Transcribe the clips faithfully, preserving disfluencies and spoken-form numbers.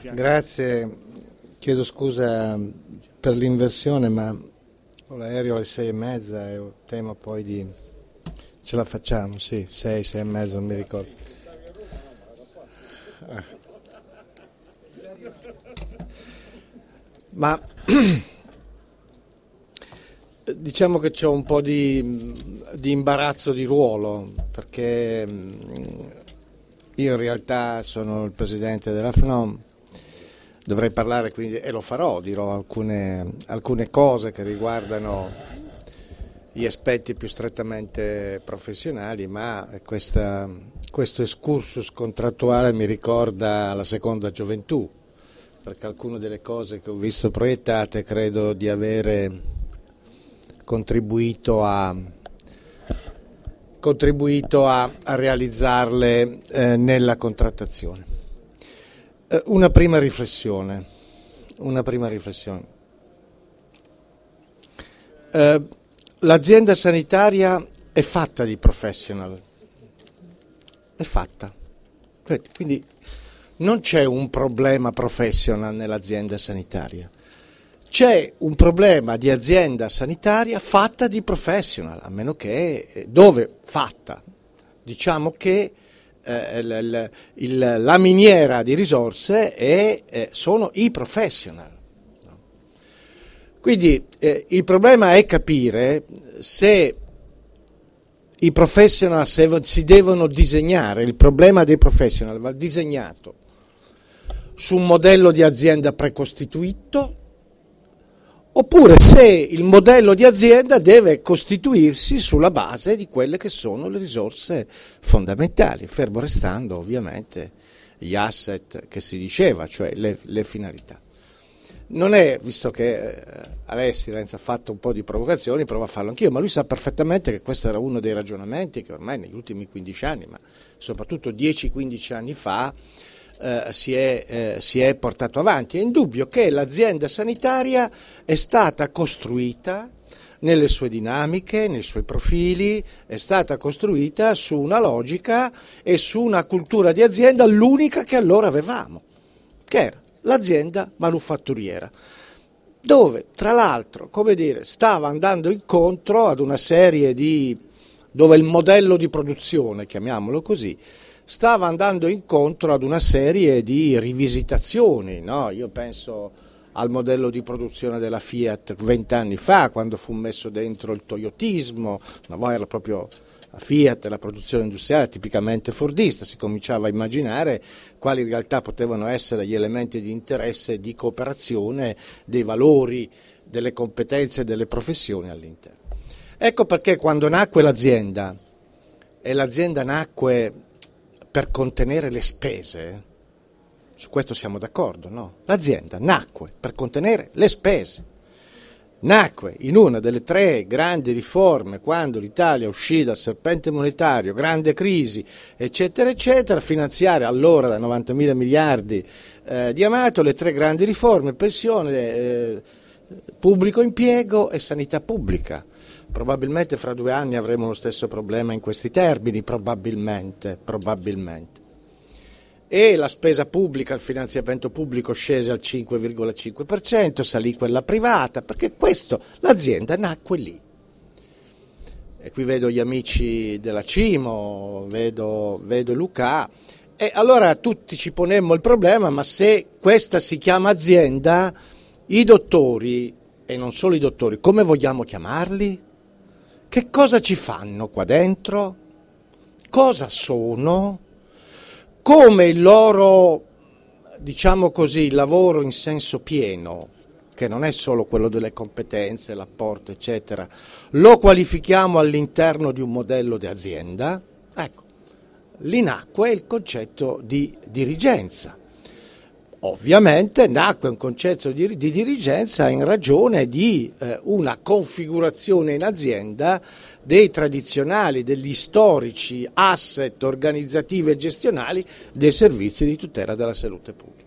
Grazie, chiedo scusa per l'inversione, ma ho l'aereo alle sei e mezza e ho tema poi di... ce la facciamo, sì, sei, sei e mezza, non mi ricordo. Ah. Ma diciamo che c'ho un po' di, di imbarazzo di ruolo, perché io in realtà sono il presidente della F N O M, dovrei parlare quindi, e lo farò, dirò alcune, alcune cose che riguardano gli aspetti più strettamente professionali, ma questa, questo excursus contrattuale mi ricorda la seconda gioventù, perché alcune delle cose che ho visto proiettate credo di avere contribuito a, contribuito a, a realizzarle eh, nella contrattazione. Eh, una prima riflessione, una prima riflessione. Eh, l'azienda sanitaria è fatta di professional, è fatta, quindi non c'è un problema professional nell'azienda sanitaria. C'è un problema di azienda sanitaria fatta di professional, a meno che, dove fatta, diciamo che eh, il, il, la miniera di risorse è, eh, sono i professional. Quindi eh, il problema è capire se i professional se si devono disegnare, il problema dei professional va disegnato su un modello di azienda precostituito, oppure se il modello di azienda deve costituirsi sulla base di quelle che sono le risorse fondamentali, fermo restando ovviamente gli asset che si diceva, cioè le, le finalità. Non è, visto che eh, Alessi Renzi ha fatto un po' di provocazioni, provo a farlo anch'io, ma lui sa perfettamente che questo era uno dei ragionamenti che ormai negli ultimi quindici anni, ma soprattutto dieci quindici anni fa, Eh, si, è, eh, si è portato avanti. È indubbio che l'azienda sanitaria è stata costruita nelle sue dinamiche, nei suoi profili, è stata costruita su una logica e su una cultura di azienda, l'unica che allora avevamo, che era l'azienda manufatturiera, dove tra l'altro, come dire, stava andando incontro ad una serie di, dove il modello di produzione, chiamiamolo così, stava andando incontro ad una serie di rivisitazioni, no? Io penso al modello di produzione della Fiat vent'anni fa, quando fu messo dentro il toyotismo, ma poi era proprio la Fiat, la produzione industriale tipicamente fordista, si cominciava a immaginare quali in realtà potevano essere gli elementi di interesse e di cooperazione dei valori, delle competenze e delle professioni all'interno. Ecco perché quando nacque l'azienda, e l'azienda nacque per contenere le spese, su questo siamo d'accordo, no? L'azienda nacque per contenere le spese, nacque in una delle tre grandi riforme quando l'Italia uscì dal serpente monetario, grande crisi, eccetera, eccetera, finanziare allora da novantamila miliardi eh, di Amato le tre grandi riforme, pensione, eh, pubblico impiego e sanità pubblica. Probabilmente fra due anni avremo lo stesso problema in questi termini, probabilmente, probabilmente. E la spesa pubblica, il finanziamento pubblico scese al cinque virgola cinque per cento, salì quella privata, perché questo, l'azienda nacque lì. E qui vedo gli amici della Cimo, vedo, vedo Luca, e allora tutti ci ponemmo il problema, ma se questa si chiama azienda, i dottori, e non solo i dottori, come vogliamo chiamarli? Che cosa ci fanno qua dentro? Cosa sono? Come il loro, diciamo così, lavoro in senso pieno, che non è solo quello delle competenze, l'apporto, eccetera, lo qualifichiamo all'interno di un modello di azienda? Ecco, lì nacque il concetto di dirigenza. Ovviamente nacque un concetto di, di dirigenza in ragione di eh, una configurazione in azienda dei tradizionali, degli storici asset organizzativi e gestionali dei servizi di tutela della salute pubblica.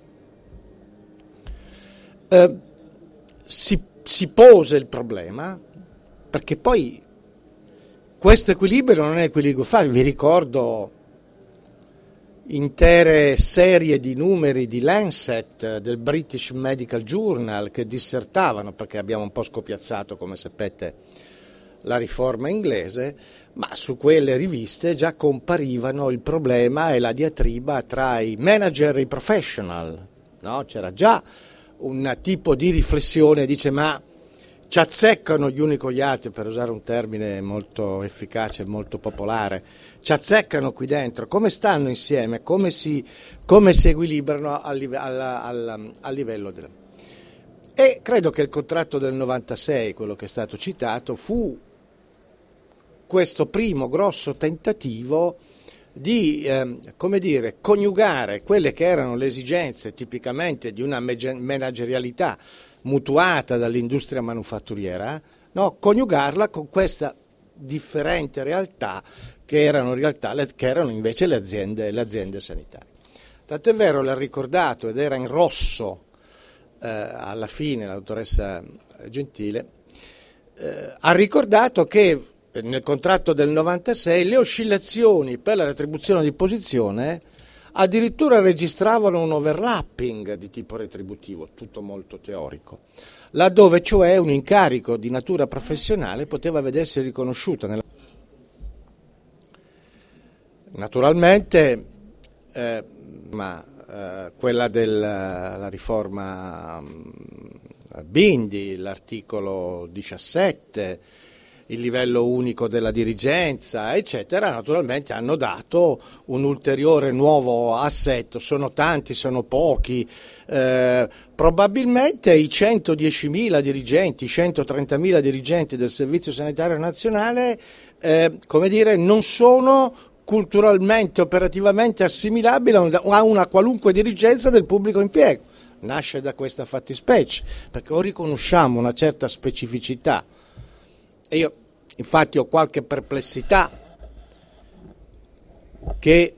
Eh, si, si pose il problema, perché poi questo equilibrio non è equilibrio facile. Vi ricordo intere serie di numeri di Lancet, del British Medical Journal, che dissertavano, perché abbiamo un po' scopiazzato, come sapete, la riforma inglese, ma su quelle riviste già comparivano il problema e la diatriba tra i manager e i professional, no? C'era già un tipo di riflessione, dice ma ci azzeccano gli uni con gli altri, per usare un termine molto efficace e molto popolare, ci azzeccano qui dentro, come stanno insieme, come si, come si equilibrano al, al, al, al livello del... E credo che il contratto del novantasei, quello che è stato citato, fu questo primo grosso tentativo di, eh, come dire, coniugare quelle che erano le esigenze tipicamente di una managerialità mutuata dall'industria manufatturiera, no? Coniugarla con questa differente realtà che erano, in realtà, le, che erano invece le aziende, le aziende sanitarie. Tant'è vero, l'ha ricordato ed era in rosso eh, alla fine la dottoressa Gentile, eh, ha ricordato che nel contratto del novantasei le oscillazioni per la retribuzione di posizione addirittura registravano un overlapping di tipo retributivo, tutto molto teorico, laddove cioè un incarico di natura professionale poteva vedersi riconosciuta. Nella... Naturalmente, eh, ma, eh, quella della riforma Bindi, l'articolo diciassette, il livello unico della dirigenza, eccetera, naturalmente hanno dato un ulteriore nuovo assetto. Sono tanti, sono pochi, eh, probabilmente i centodiecimila dirigenti, centotrentamila dirigenti del Servizio Sanitario Nazionale, eh, come dire, non sono culturalmente, operativamente assimilabili a una qualunque dirigenza del pubblico impiego. Nasce da questa fattispecie, perché o riconosciamo una certa specificità. E io infatti ho qualche perplessità che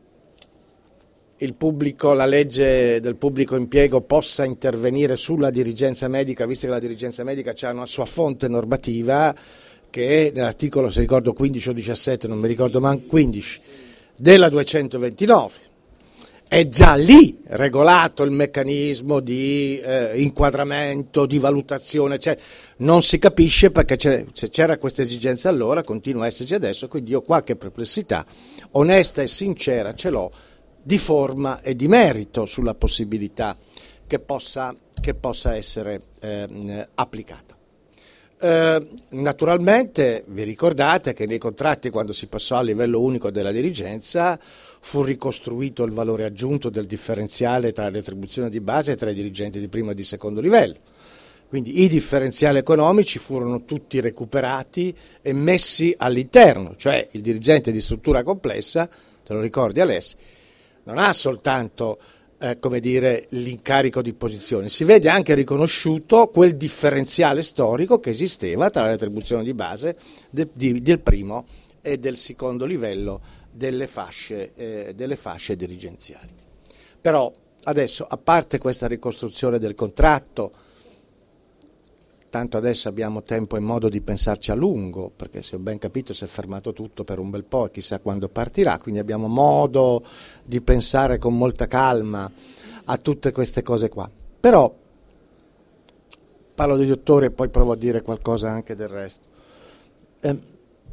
il pubblico, la legge del pubblico impiego possa intervenire sulla dirigenza medica, visto che la dirigenza medica ha una sua fonte normativa che è nell'articolo, se ricordo quindici o diciassette, non mi ricordo manco, quindici, della duecentoventinove. È già lì regolato il meccanismo di eh, inquadramento, di valutazione, cioè non si capisce perché c'è, se c'era questa esigenza allora, continua a esserci adesso, quindi io ho qualche perplessità, onesta e sincera ce l'ho, di forma e di merito sulla possibilità che possa, che possa essere eh, applicata. Eh, naturalmente vi ricordate che nei contratti, quando si passò a livello unico della dirigenza, fu ricostruito il valore aggiunto del differenziale tra le retribuzioni di base e tra i dirigenti di primo e di secondo livello. Quindi i differenziali economici furono tutti recuperati e messi all'interno, cioè il dirigente di struttura complessa, te lo ricordi Alessi, non ha soltanto eh, come dire, l'incarico di posizione, si vede anche riconosciuto quel differenziale storico che esisteva tra la retribuzione di base de, di, del primo e del secondo livello delle fasce, eh, delle fasce dirigenziali. Però adesso, a parte questa ricostruzione del contratto, tanto adesso abbiamo tempo e modo di pensarci a lungo, perché se ho ben capito si è fermato tutto per un bel po' e chissà quando partirà, quindi abbiamo modo di pensare con molta calma a tutte queste cose qua. Però parlo dei dottori e poi provo a dire qualcosa anche del resto. Eh,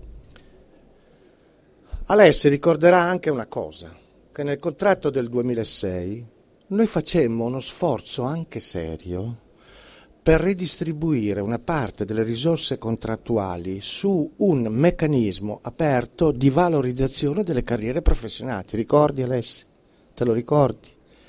Alessi ricorderà anche una cosa, che nel contratto del duemilasei noi facemmo uno sforzo anche serio per ridistribuire una parte delle risorse contrattuali su un meccanismo aperto di valorizzazione delle carriere professionali. Ti ricordi Alessi? Te lo ricordi?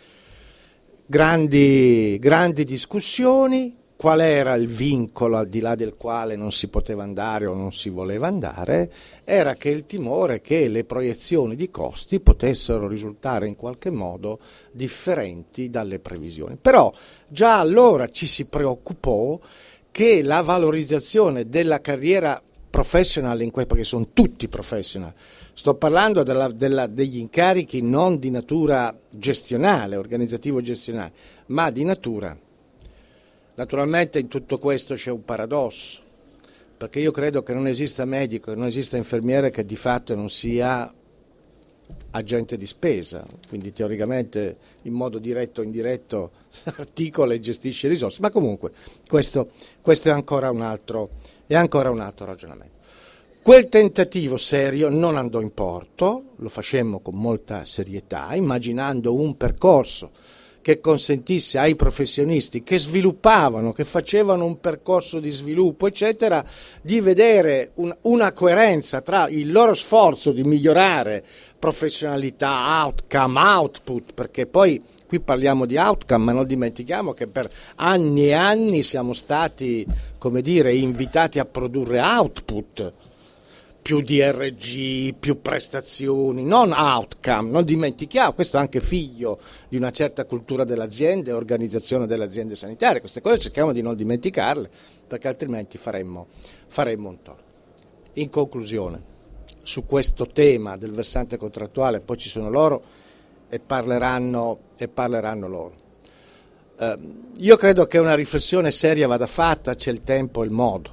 Grandi, grandi discussioni, qual era il vincolo al di là del quale non si poteva andare o non si voleva andare, era che il timore che le proiezioni di costi potessero risultare in qualche modo differenti dalle previsioni. Però già allora ci si preoccupò che la valorizzazione della carriera professional, in que- perché sono tutti professional, sto parlando della, della, degli incarichi non di natura gestionale, organizzativo-gestionale, ma di natura. Naturalmente in tutto questo c'è un paradosso, perché io credo che non esista medico e non esista infermiere che di fatto non sia agente di spesa, quindi teoricamente in modo diretto o indiretto articola e gestisce risorse, ma comunque questo, questo è ancora un altro, è ancora un altro ragionamento. Quel tentativo serio non andò in porto, lo facemmo con molta serietà, immaginando un percorso che consentisse ai professionisti che sviluppavano, che facevano un percorso di sviluppo, eccetera, di vedere un, una coerenza tra il loro sforzo di migliorare professionalità, outcome, output, perché poi qui parliamo di outcome, ma non dimentichiamo che per anni e anni siamo stati, come dire, invitati a produrre output, più D R G, più prestazioni, non outcome, non dimentichiamo, questo è anche figlio di una certa cultura dell'azienda e organizzazione delle aziende sanitarie, queste cose cerchiamo di non dimenticarle, perché altrimenti faremmo, faremmo un torto. In conclusione, su questo tema del versante contrattuale, poi ci sono loro e parleranno, e parleranno loro. Eh, io credo che una riflessione seria vada fatta, c'è il tempo e il modo.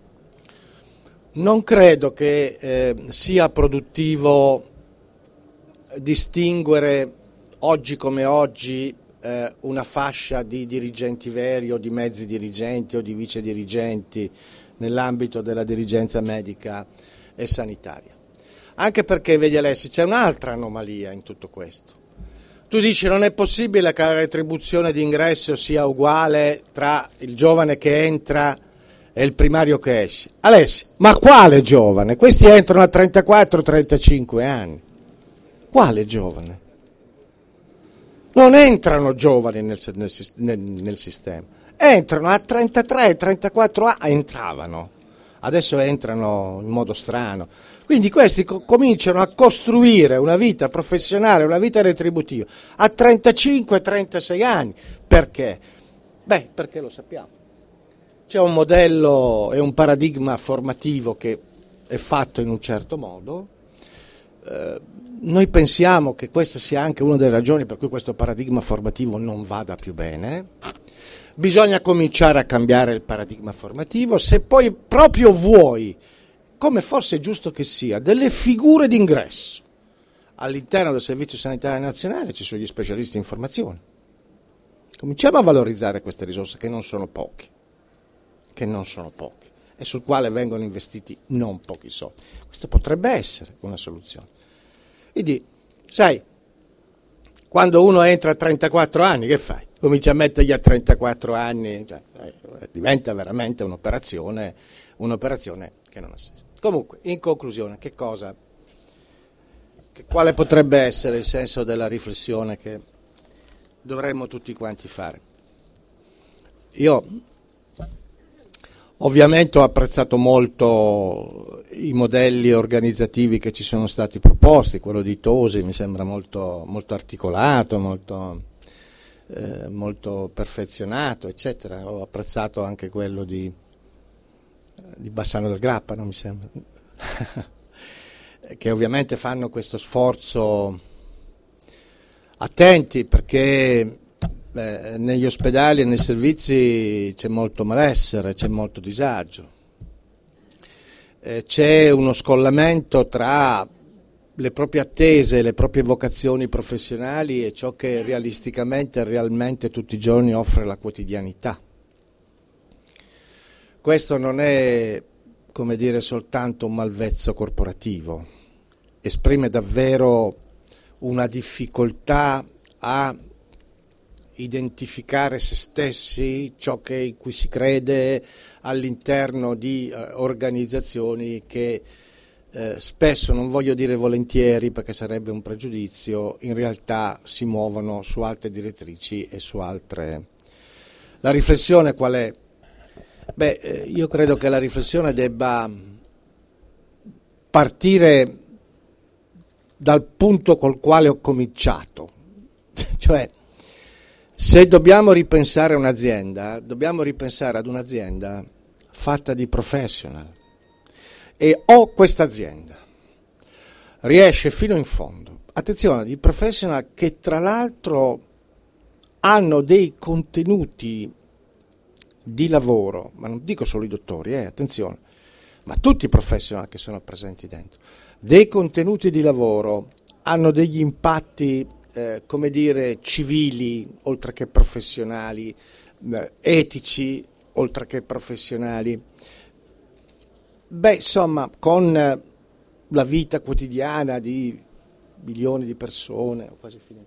Non credo che eh, sia produttivo distinguere oggi come oggi eh, una fascia di dirigenti veri o di mezzi dirigenti o di vice dirigenti nell'ambito della dirigenza medica e sanitaria. Anche perché, vedi Alessi, c'è un'altra anomalia in tutto questo. Tu dici non è possibile che la retribuzione di ingresso sia uguale tra il giovane che entra e il primario che esce. Alessi, ma quale giovane? Questi entrano a trentaquattro trentacinque anni. Quale giovane? Non entrano giovani nel, nel, nel, nel sistema. Entrano a trentatré trentaquattro anni, entravano. Adesso entrano in modo strano. Quindi questi co- cominciano a costruire una vita professionale, una vita retributiva a trentacinque trentasei anni. Perché? Beh, perché lo sappiamo. C'è un modello e un paradigma formativo che è fatto in un certo modo. Eh, noi pensiamo che questa sia anche una delle ragioni per cui questo paradigma formativo non vada più bene. Bisogna cominciare a cambiare il paradigma formativo. Se poi proprio vuoi, come forse è giusto che sia, delle figure d'ingresso all'interno del Servizio Sanitario Nazionale, ci sono gli specialisti in formazione. Cominciamo a valorizzare queste risorse che non sono poche. che non sono pochi e sul quale vengono investiti non pochi soldi. Questo potrebbe essere una soluzione. Quindi, sai, quando uno entra a trentaquattro anni, che fai? Cominci a mettergli a trentaquattro anni, cioè, eh, diventa veramente un'operazione, un'operazione che non ha senso. Comunque, in conclusione, che cosa, che, quale potrebbe essere il senso della riflessione che dovremmo tutti quanti fare? Io ovviamente ho apprezzato molto i modelli organizzativi che ci sono stati proposti, quello di Tosi mi sembra molto, molto articolato, molto, eh, molto perfezionato, eccetera. Ho apprezzato anche quello di, di Bassano del Grappa, no, mi sembra, che ovviamente fanno questo sforzo attenti perché Beh, negli ospedali e nei servizi c'è molto malessere, c'è molto disagio, eh, c'è uno scollamento tra le proprie attese, le proprie vocazioni professionali e ciò che realisticamente e realmente tutti i giorni offre la quotidianità. Questo non è, come dire, soltanto un malvezzo corporativo, esprime davvero una difficoltà a identificare se stessi, ciò che, in cui si crede all'interno di eh, organizzazioni che eh, spesso, non voglio dire volentieri perché sarebbe un pregiudizio, in realtà si muovono su altre direttrici e su altre. La riflessione qual è? Beh, eh, io credo che la riflessione debba partire dal punto col quale ho cominciato, cioè se dobbiamo ripensare a un'azienda, dobbiamo ripensare ad un'azienda fatta di professional e o questa azienda riesce fino in fondo, attenzione, di professional che tra l'altro hanno dei contenuti di lavoro, ma non dico solo i dottori, eh, attenzione, ma tutti i professional che sono presenti dentro, dei contenuti di lavoro hanno degli impatti, eh, come dire, civili, oltre che professionali, eh, etici, oltre che professionali. Beh, insomma, con eh, la vita quotidiana di milioni di persone, ho quasi finito.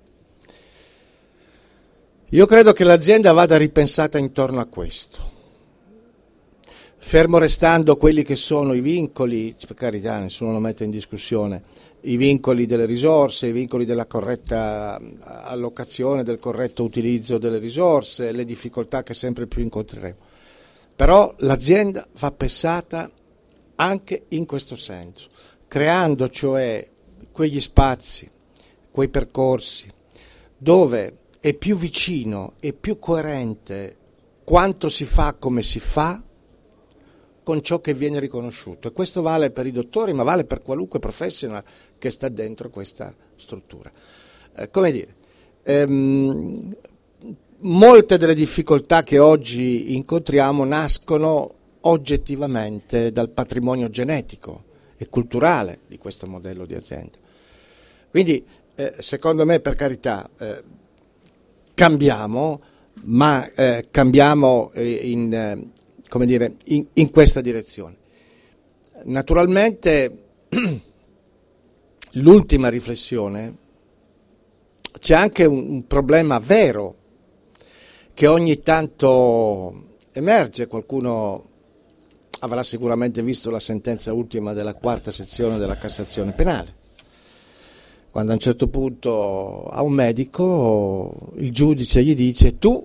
Io credo che l'azienda vada ripensata intorno a questo. Fermo restando quelli che sono i vincoli, per carità, nessuno lo mette in discussione, i vincoli delle risorse, i vincoli della corretta allocazione, del corretto utilizzo delle risorse, le difficoltà che sempre più incontreremo. Però l'azienda va pensata anche in questo senso, creando cioè quegli spazi, quei percorsi, dove è più vicino e più coerente quanto si fa come si fa con ciò che viene riconosciuto. E questo vale per i dottori, ma vale per qualunque professional che sta dentro questa struttura. Eh, come dire, ehm, molte delle difficoltà che oggi incontriamo nascono oggettivamente dal patrimonio genetico e culturale di questo modello di azienda. Quindi, eh, secondo me, per carità, eh, cambiamo, ma eh, cambiamo in, eh, come dire, in, in questa direzione. Naturalmente, l'ultima riflessione, c'è anche un, un problema vero che ogni tanto emerge. Qualcuno avrà sicuramente visto la sentenza ultima della quarta sezione della Cassazione penale, quando a un certo punto a un medico il giudice gli dice: tu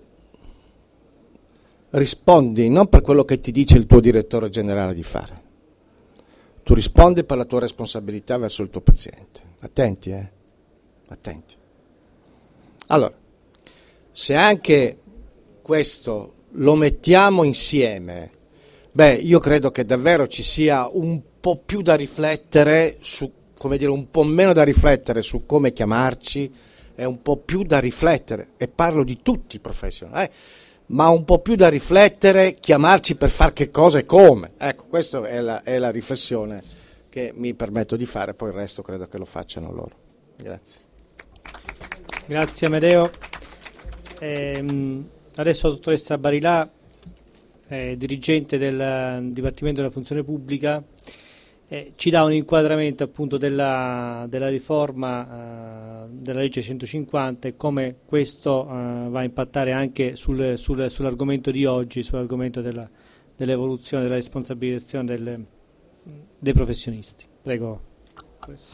rispondi non per quello che ti dice il tuo direttore generale di fare, tu rispondi per la tua responsabilità verso il tuo paziente. Attenti, eh? Attenti. Allora, se anche questo lo mettiamo insieme, beh, io credo che davvero ci sia un po' più da riflettere su, come dire, un po' meno da riflettere su come chiamarci, e un po' più da riflettere, e parlo di tutti i professionali, eh, ma un po' più da riflettere, chiamarci per far che cosa e come. Ecco, questa è la, è la riflessione che mi permetto di fare, poi il resto credo che lo facciano loro. Grazie. Grazie Amedeo. Ehm, adesso la dottoressa Barilà, eh, dirigente del Dipartimento della Funzione Pubblica, eh, ci dà un inquadramento appunto della, della riforma eh, della legge centocinquanta e come questo eh, va a impattare anche sul, sul, sull'argomento di oggi, sull'argomento della, dell'evoluzione, della responsabilizzazione delle, dei professionisti. Prego.